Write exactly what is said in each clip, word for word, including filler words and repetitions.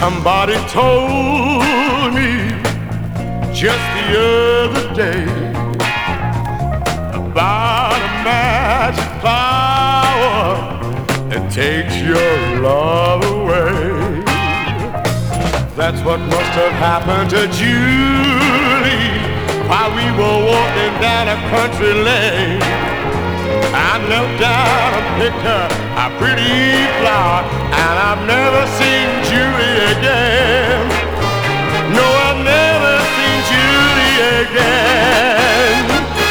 Somebody told me just the other day about a magic flower that takes your love away. That's what must have happened to Julie while we were walking down a country lane. I knelt down and picked her a pretty flower, and I've never seen Julie again. No, I've never seen Julie again.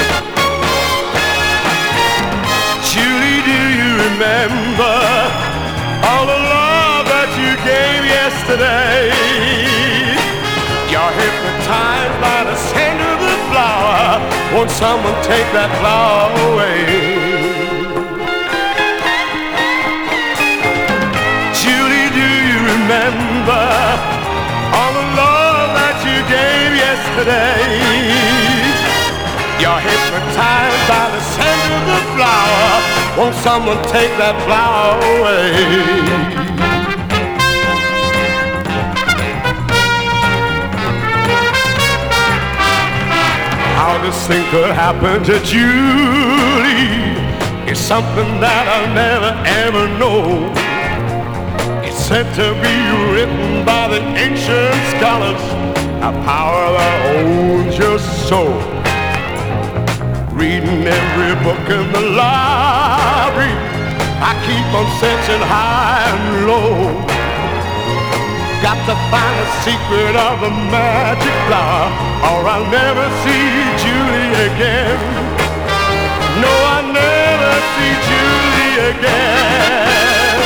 Julie, do you remember all the love that you gave yesterday? You're hypnotized by the scent of the flower. Won't someone take that flower away? Julie, do you remember all the love that you gave yesterday? You're hypnotized by the scent of the flower. Won't someone take that flower away? How this thing could happen to Julie is something that I'll never ever know. It's said to be written by the ancient scholars, a power that owns your soul. Reading every book in the library, I keep on searching high and low. Got to find the secret of the magic flower, or I'll never see Julie again. No, I'll never see Julie again.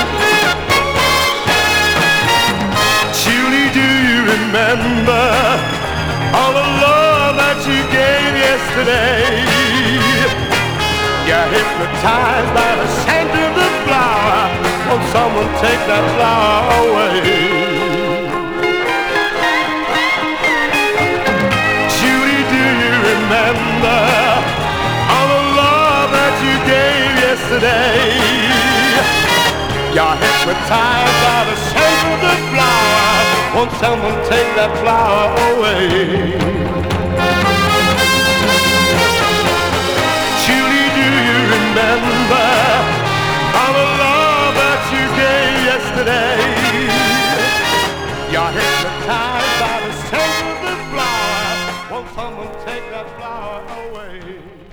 Julie, do you remember all the love that you gave yesterday? You're hypnotized by the scent of the flower. Won't someone take that flower away? Remember all the love that you gave yesterday. You're hypnotized by the scent of the flower. Won't someone take that flower away? Julie, do you remember all the love that you gave yesterday? You're hypnotized by the scent of the flower. Won't someone take that flower away?